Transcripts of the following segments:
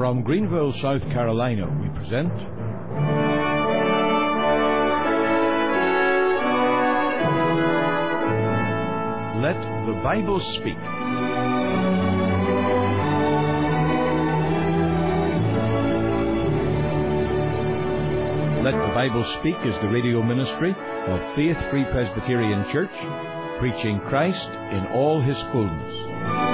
From Greenville, South Carolina, we present Let the Bible Speak. Let the Bible Speak is the radio ministry of Faith Free Presbyterian Church, preaching Christ in all His fullness.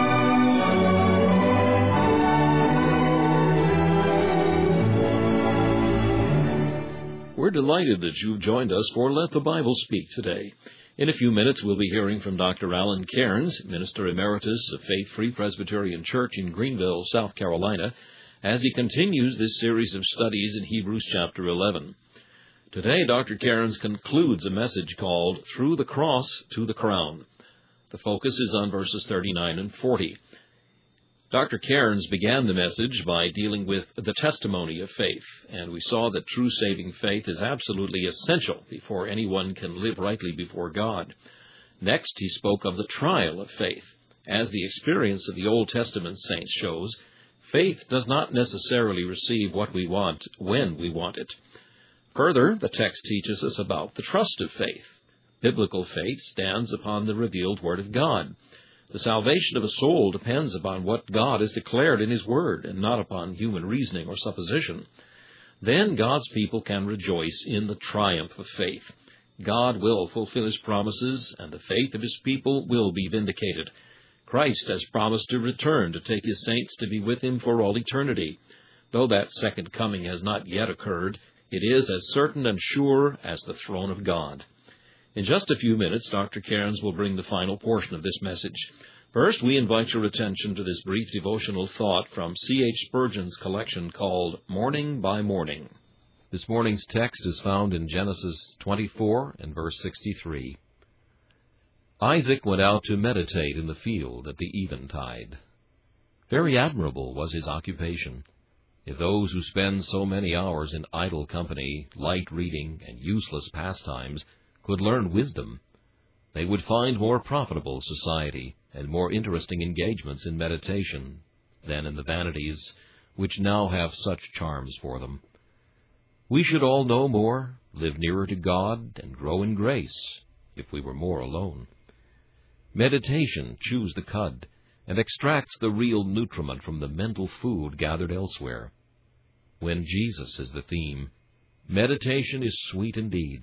We're delighted that you've joined us for Let the Bible Speak today. In a few minutes, we'll be hearing from Dr. Alan Cairns, Minister Emeritus of Faith Free Presbyterian Church in Greenville, South Carolina, as he continues this series of studies in Hebrews chapter 11. Today, Dr. Cairns concludes a message called Through the Cross to the Crown. The focus is on verses 39 and 40. Dr. Cairns began the message by dealing with the testimony of faith, and we saw that true saving faith is absolutely essential before anyone can live rightly before God. Next, he spoke of the trial of faith. As the experience of the Old Testament saints shows, faith does not necessarily receive what we want when we want it. Further, the text teaches us about the trust of faith. Biblical faith stands upon the revealed Word of God. The salvation of a soul depends upon what God has declared in His Word, and not upon human reasoning or supposition. Then God's people can rejoice in the triumph of faith. God will fulfill His promises, and the faith of His people will be vindicated. Christ has promised to return to take His saints to be with Him for all eternity. Though that second coming has not yet occurred, it is as certain and sure as the throne of God. In just a few minutes, Dr. Cairns will bring the final portion of this message. First, we invite your attention to this brief devotional thought from C.H. Spurgeon's collection called Morning by Morning. This morning's text is found in Genesis 24 and verse 63. Isaac went out to meditate in the field at the eventide. Very admirable was his occupation. If those who spend so many hours in idle company, light reading, and useless pastimes could learn wisdom, they would find more profitable society and more interesting engagements in meditation than in the vanities which now have such charms for them. We should all know more, live nearer to God, and grow in grace, if we were more alone. Meditation chews the cud and extracts the real nutriment from the mental food gathered elsewhere. When Jesus is the theme, meditation is sweet indeed.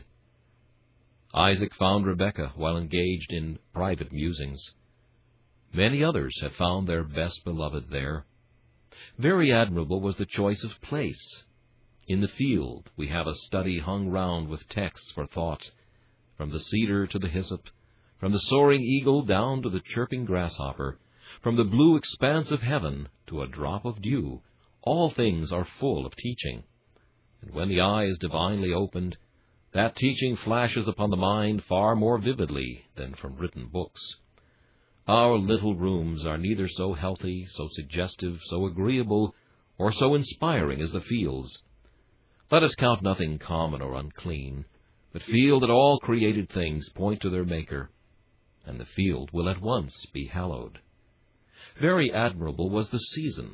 Isaac found Rebekah while engaged in private musings. Many others have found their best beloved there. Very admirable was the choice of place. In the field we have a study hung round with texts for thought, from the cedar to the hyssop, from the soaring eagle down to the chirping grasshopper, from the blue expanse of heaven to a drop of dew. All things are full of teaching. And when the eye is divinely opened, that teaching flashes upon the mind far more vividly than from written books. Our little rooms are neither so healthy, so suggestive, so agreeable, or so inspiring as the fields. Let us count nothing common or unclean, but feel that all created things point to their Maker, and the field will at once be hallowed. Very admirable was the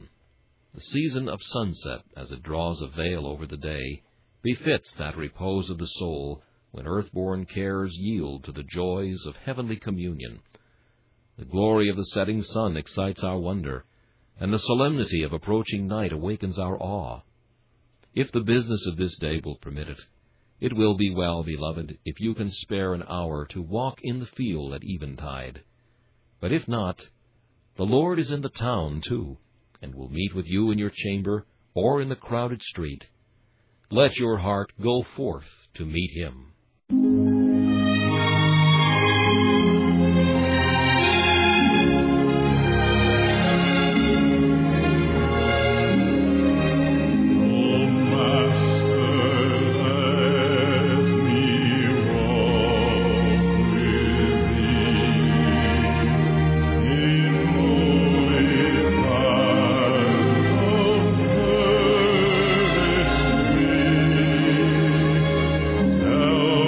season of sunset as it draws a veil over the day, befits that repose of the soul when earth-born cares yield to the joys of heavenly communion. The glory of the setting sun excites our wonder, and the solemnity of approaching night awakens our awe. If the business of this day will permit it, it will be well, beloved, if you can spare an hour to walk in the field at eventide. But if not, the Lord is in the town too, and will meet with you in your chamber or in the crowded street. Let your heart go forth to meet Him. Now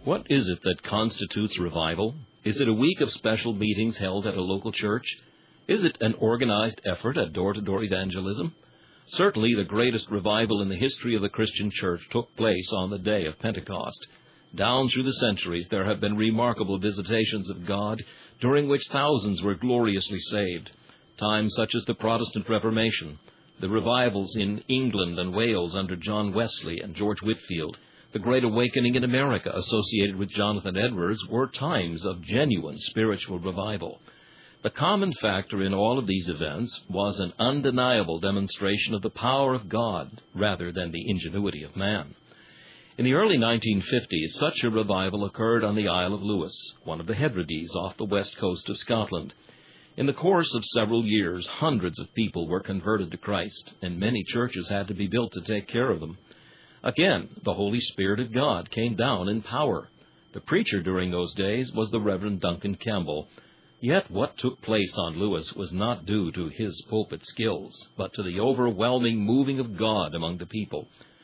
What is it that constitutes revival? Is it a week of special meetings held at a local church? Is it an organized effort at door-to-door evangelism? Certainly the greatest revival in the history of the Christian church took place on the day of Pentecost. Down through the centuries there have been remarkable visitations of God, during which thousands were gloriously saved. Times such as the Protestant Reformation, the revivals in England and Wales under John Wesley and George Whitefield, the Great Awakening in America associated with Jonathan Edwards were times of genuine spiritual revival. The common factor in all of these events was an undeniable demonstration of the power of God rather than the ingenuity of man. In the early 1950s, such a revival occurred on the Isle of Lewis, one of the Hebrides off the west coast of Scotland. In the course of several years, hundreds of people were converted to Christ, and many churches had to be built to take care of them. Again, the Holy Spirit of God came down in power. The preacher during those days was the Reverend Duncan Campbell. Yet what took place on Lewis was not due to his pulpit skills, but to the overwhelming moving of God among the people.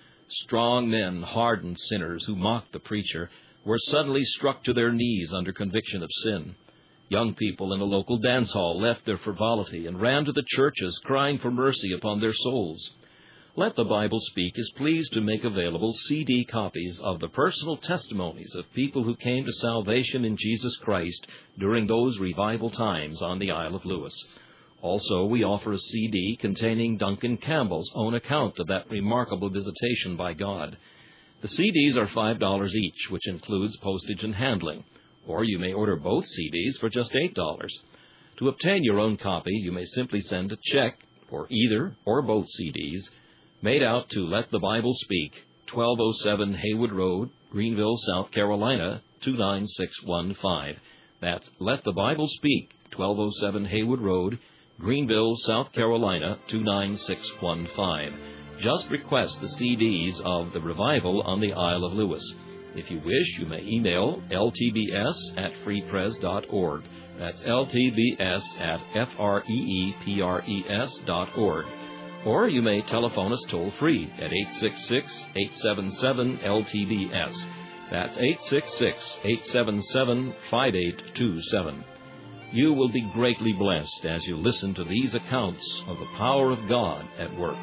Strong men, hardened sinners who mocked the preacher, were suddenly struck to their knees under conviction of sin. Young people in a local dance hall left their frivolity and ran to the churches, crying for mercy upon their souls. Let the Bible Speak is pleased to make available CD copies of the personal testimonies of people who came to salvation in Jesus Christ during those revival times on the Isle of Lewis. Also, we offer a CD containing Duncan Campbell's own account of that remarkable visitation by God. The CDs are $5 each, which includes postage and handling, or you may order both CDs for just $8. To obtain your own copy, you may simply send a check for either or both CDs, made out to Let the Bible Speak, 1207 Haywood Road, Greenville, South Carolina, 29615. That's Let the Bible Speak, 1207 Haywood Road, Greenville, South Carolina, 29615. Just request the CDs of the revival on the Isle of Lewis. If you wish, you may email ltbs@freepres.org. That's ltbs@freepres.org. Or you may telephone us toll-free at 866-877-LTBS. That's 866-877-5827. You will be greatly blessed as you listen to these accounts of the power of God at work.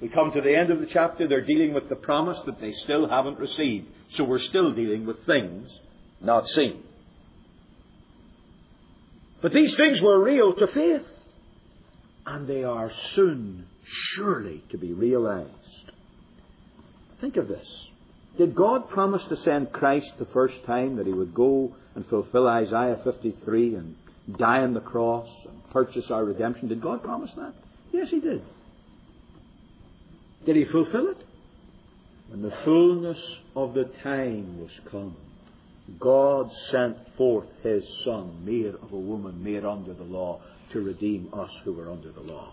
We come to the end of the chapter, they're dealing with the promise that they still haven't received. So we're still dealing with things not seen. But these things were real to faith. And they are soon, surely, to be realized. Think of this. Did God promise to send Christ the first time, that He would go and fulfill Isaiah 53 and die on the cross and purchase our redemption? Did God promise that? Yes, He did. Did He fulfill it? When the fullness of the time was come, God sent forth His Son, made of a woman, made under the law, to redeem us who were under the law.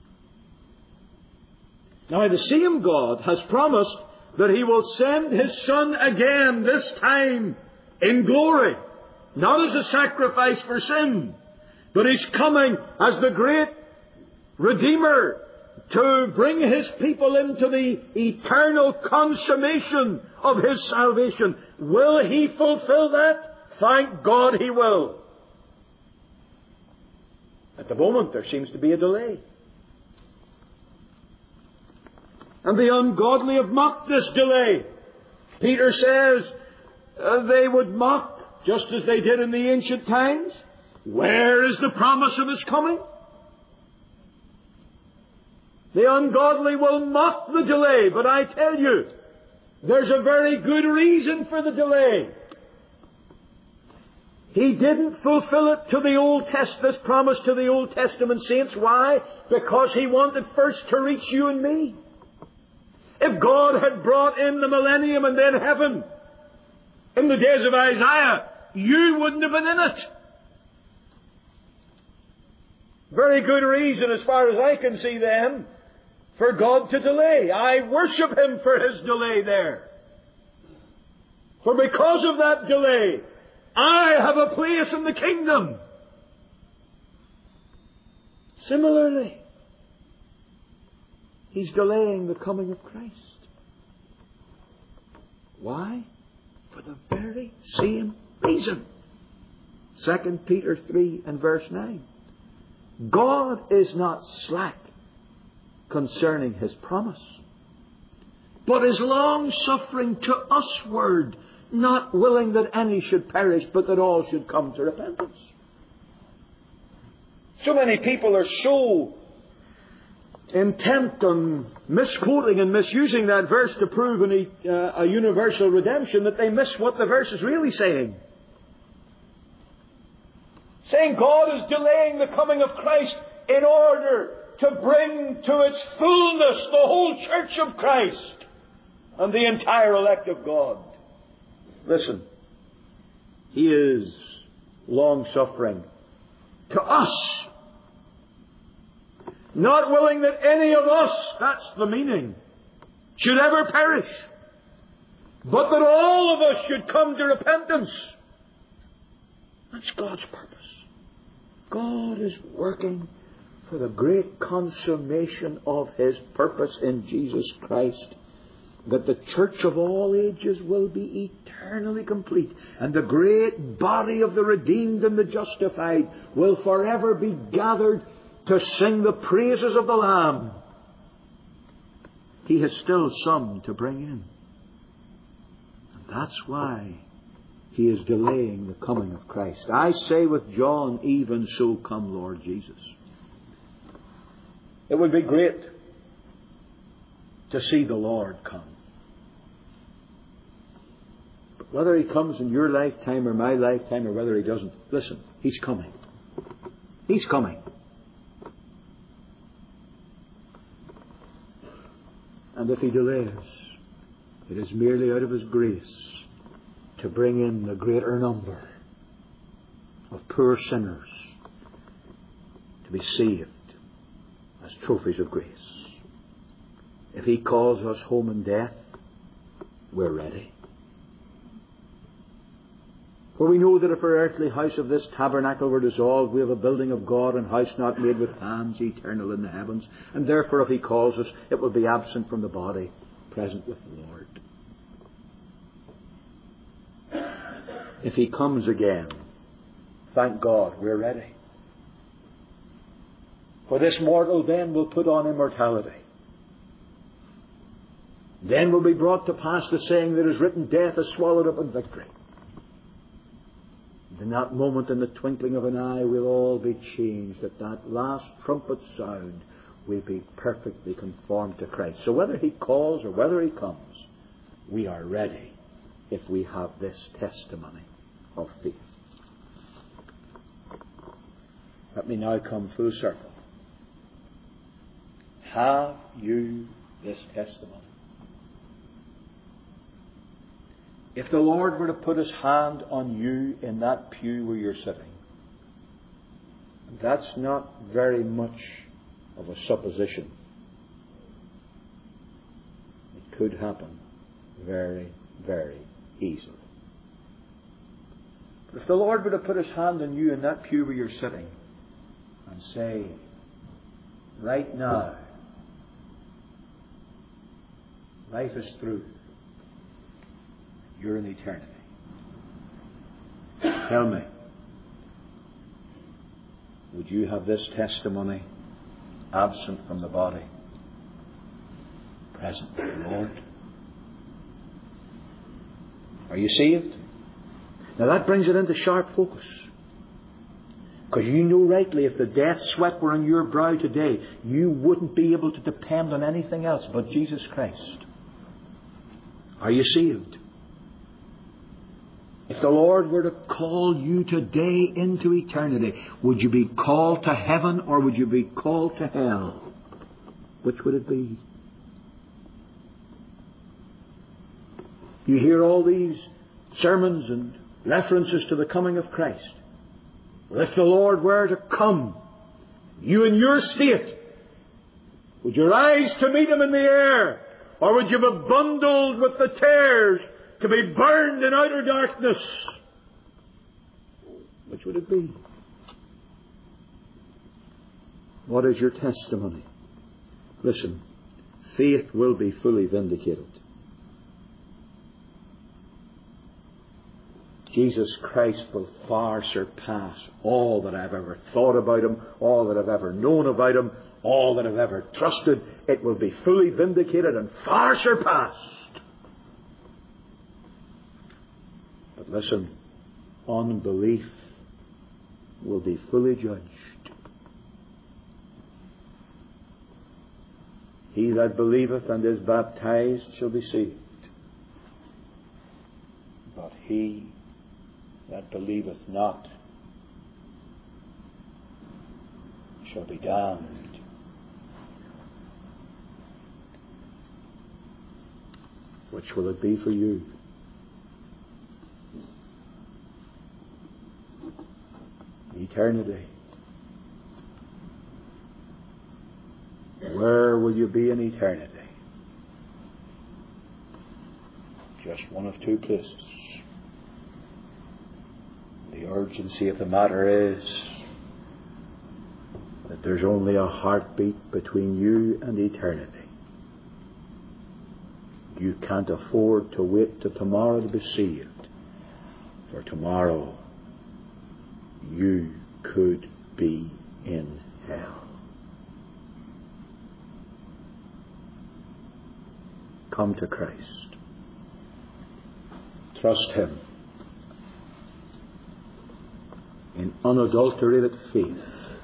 Now the same God has promised that He will send His Son again, this time in glory. Not as a sacrifice for sin, but He's coming as the great Redeemer to bring His people into the eternal consummation of His salvation. Will He fulfill that? Thank God He will. At the moment there seems to be a delay. And the ungodly have mocked this delay. Peter says they would mock, just as they did in the ancient times. Where is the promise of His coming? The ungodly will mock the delay, but I tell you, there's a very good reason for the delay. He didn't fulfill it to the Old Testament, this promise to the Old Testament saints. Why? Because He wanted first to reach you and me. If God had brought in the millennium and then heaven in the days of Isaiah, you wouldn't have been in it. Very good reason, as far as I can see then, for God to delay. I worship Him for His delay there. For because of that delay, I have a place in the kingdom. Similarly, He's delaying the coming of Christ. Why? For the very same reason. 2 Peter 3 and verse 9. God is not slack concerning His promise, but is long-suffering to usward, not willing that any should perish, but that all should come to repentance. So many people are so intent on misquoting and misusing that verse to prove a universal redemption that they miss what the verse is really saying. Saying God is delaying the coming of Christ in order to bring to its fullness the whole church of Christ and the entire elect of God. Listen, He is long-suffering to us, not willing that any of us, that's the meaning, should ever perish, but that all of us should come to repentance. That's God's purpose. God is working for the great consummation of His purpose in Jesus Christ, that the church of all ages will be eternally complete, and the great body of the redeemed and the justified will forever be gathered to sing the praises of the Lamb. He has still some to bring in. And that's why He is delaying the coming of Christ. I say with John, even so come Lord Jesus. It would be great to see the Lord come. But whether He comes in your lifetime or my lifetime, or whether He doesn't, listen, He's coming. He's coming. And if He delays, it is merely out of His grace to bring in the greater number of poor sinners to be saved as trophies of grace. If He calls us home in death, we're ready. For we know that if our earthly house of this tabernacle were dissolved, we have a building of God, and house not made with hands, eternal in the heavens. And therefore, if He calls us, it will be absent from the body, present with the Lord. If He comes again, thank God, we're ready. For this mortal then will put on immortality. Then will be brought to pass the saying that is written, death is swallowed up in victory. And in that moment, in the twinkling of an eye, we'll all be changed. At that last trumpet sound, we'll be perfectly conformed to Christ. So whether He calls or whether He comes, we are ready if we have this testimony of faith. Let me now come full circle. Have you this testimony? If the Lord were to put His hand on you in that pew where you're sitting, that's not very much of a supposition. It could happen very, very easily. But if the Lord were to put His hand on you in that pew where you're sitting and say, right now, life is through. You're in eternity. Tell me, would you have this testimony absent from the body, present with the Lord? Are you saved? Now that brings it into sharp focus. Because you know rightly, if the death sweat were on your brow today, you wouldn't be able to depend on anything else but Jesus Christ. Are you saved? If the Lord were to call you today into eternity, would you be called to heaven or would you be called to hell? Which would it be? You hear all these sermons and references to the coming of Christ. Well, if the Lord were to come, you in your state, would you rise to meet Him in the air? Or would you be bundled with the tares to be burned in outer darkness? Which would it be? What is your testimony? Listen, faith will be fully vindicated. Jesus Christ will far surpass all that I've ever thought about Him, all that I've ever known about Him, all that I've ever trusted. It will be fully vindicated and far surpassed. But listen, unbelief will be fully judged. He that believeth and is baptized shall be saved. But he that believeth not shall be damned. Which will it be for you? Eternity. Where will you be in eternity? Just one of two places. The urgency of the matter is that there's only a heartbeat between you and eternity. You can't afford to wait till tomorrow to be saved. For tomorrow you could be in hell. Come to Christ. Trust Him in unadulterated faith.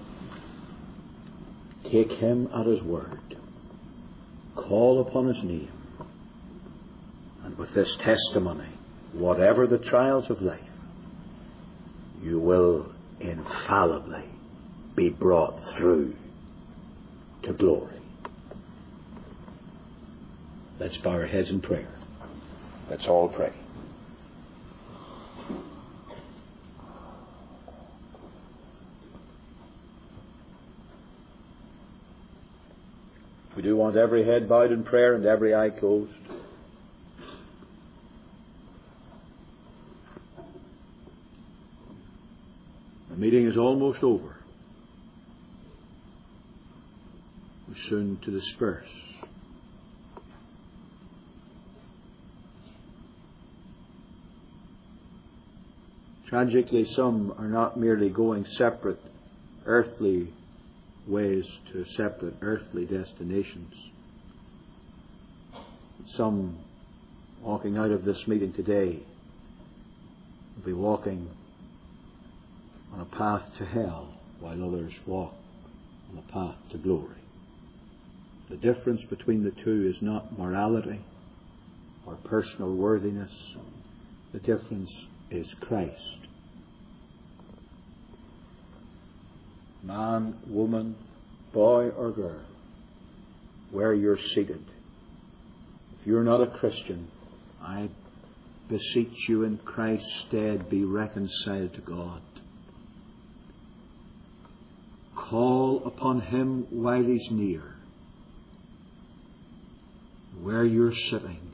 Take Him at His word. Call upon His name. And with this testimony, whatever the trials of life, you will infallibly be brought through to glory. Let's bow our heads in prayer. Let's all pray. We do want every head bowed in prayer and every eye closed. The meeting is almost over. We're soon to disperse. Tragically, some are not merely going separate earthly ways to separate earthly destinations. Some walking out of this meeting today will be walking on a path to hell, while others walk on a path to glory. The difference between the two is not morality or personal worthiness. The difference is Christ. Man, woman, boy or girl, where you're seated, if you're not a Christian, I beseech you in Christ's stead, be reconciled to God. Call upon Him while He's near. Where you're sitting,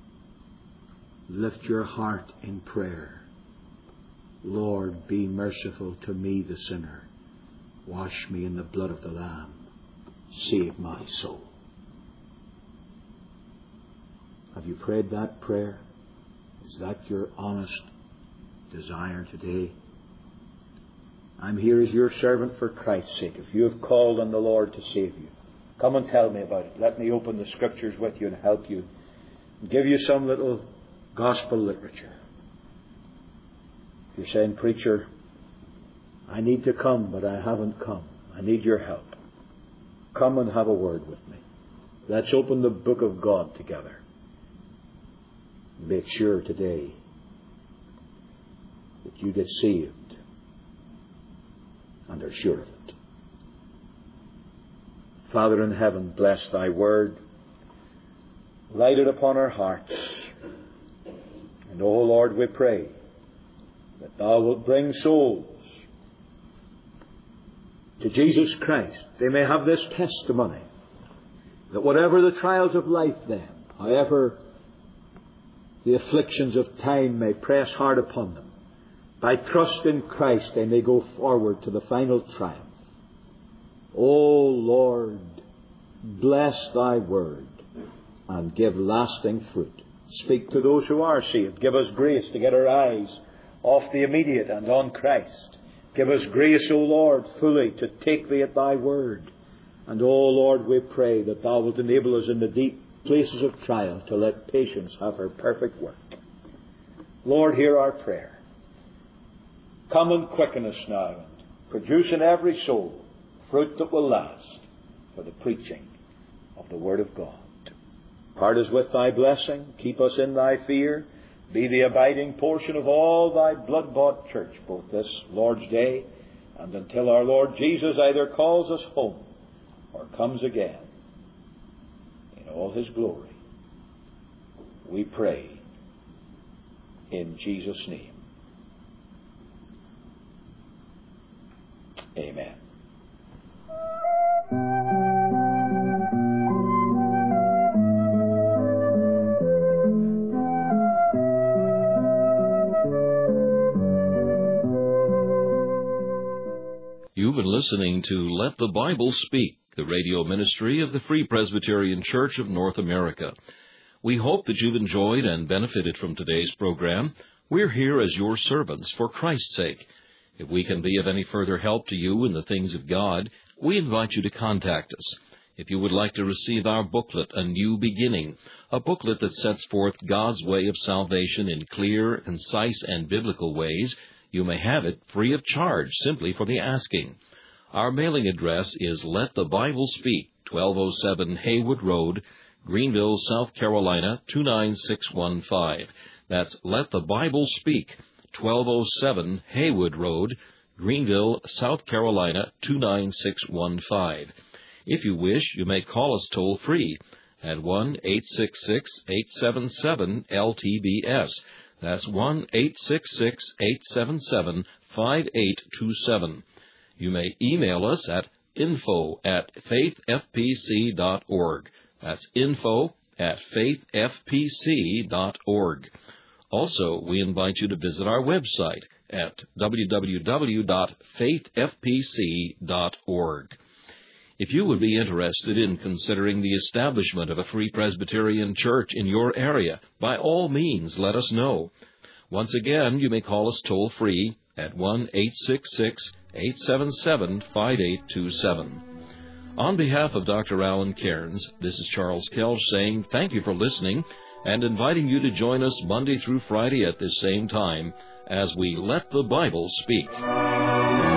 lift your heart in prayer. Lord, be merciful to me, the sinner. Wash me in the blood of the Lamb. Save my soul. Have you prayed that prayer? Is that your honest desire today? I'm here as your servant for Christ's sake. If you have called on the Lord to save you, come and tell me about it. Let me open the Scriptures with you and help you. And give you some little gospel literature. If you're saying, preacher, I need to come, but I haven't come. I need your help. Come and have a word with me. Let's open the book of God together. Make sure today that you get saved and are sure of it. Father in heaven, bless thy word. Light it upon our hearts. And, O Lord, we pray that thou wilt bring souls to Jesus Christ. They may have this testimony that whatever the trials of life then, however the afflictions of time may press hard upon them, by trust in Christ they may go forward to the final triumph. O Lord, bless thy word and give lasting fruit. Speak to those who are saved. Give us grace to get our eyes off the immediate and on Christ. Give us grace, O Lord, fully to take thee at thy word. And, O Lord, we pray that thou wilt enable us in the deep places of trial to let patience have her perfect work. Lord, hear our prayer. Come and quicken us now and produce in every soul fruit that will last for the preaching of the Word of God. Part us with thy blessing. Keep us in thy fear. Be the abiding portion of all thy blood-bought church, both this Lord's day and until our Lord Jesus either calls us home or comes again in all his glory. We pray in Jesus' name. Amen. You've been listening to Let the Bible Speak, the radio ministry of the Free Presbyterian Church of North America. We hope that you've enjoyed and benefited from today's program. We're here as your servants for Christ's sake. If we can be of any further help to you in the things of God, we invite you to contact us. If you would like to receive our booklet, A New Beginning, a booklet that sets forth God's way of salvation in clear, concise, and biblical ways, you may have it free of charge simply for the asking. Our mailing address is Let the Bible Speak, 1207 Haywood Road, Greenville, South Carolina, 29615. That's Let the Bible Speak, 1207 Haywood Road, Greenville, South Carolina, 29615. If you wish, you may call us toll-free at 1-866-877-LTBS. That's 1-866-877-5827. You may email us at info@faithfpc.org. That's info@faithfpc.org. Also, we invite you to visit our website at www.faithfpc.org. If you would be interested in considering the establishment of a Free Presbyterian Church in your area, by all means, let us know. Once again, you may call us toll-free at 1-866-877-5827. On behalf of Dr. Alan Cairns, this is Charles Kelch saying thank you for listening and inviting you to join us Monday through Friday at this same time as we let the Bible speak.